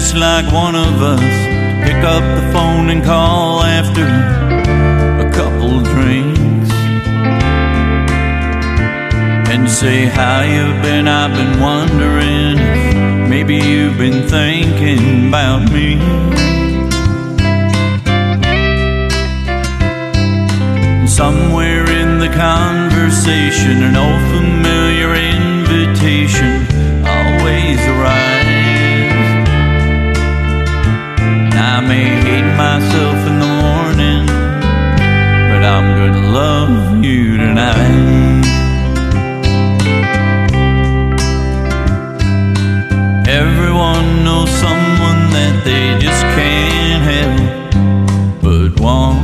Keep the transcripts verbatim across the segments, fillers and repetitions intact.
just like one of us to pick up the phone and call after a couple drinks and say how you've been. I've been wondering if maybe you've been thinking about me. Somewhere in the conversation, an old familiar invitation always arrives. I may hate myself in the morning, but I'm gonna love you tonight. Everyone knows someone that they just can't help but want.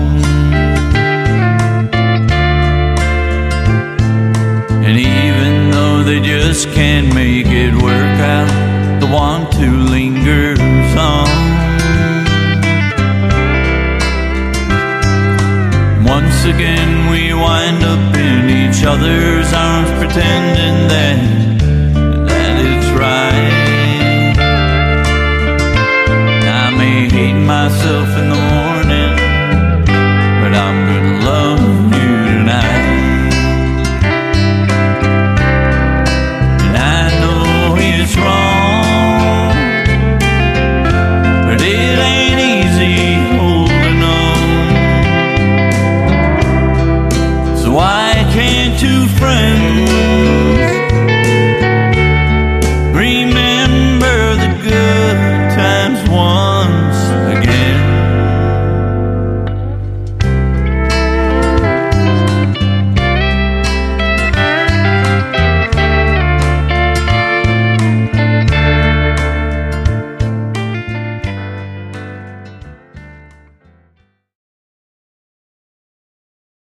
And even though they just can't make it work out, the want to lingers on. Once again we wind up in each other's arms, pretending that, that it's right. I may hate myself in the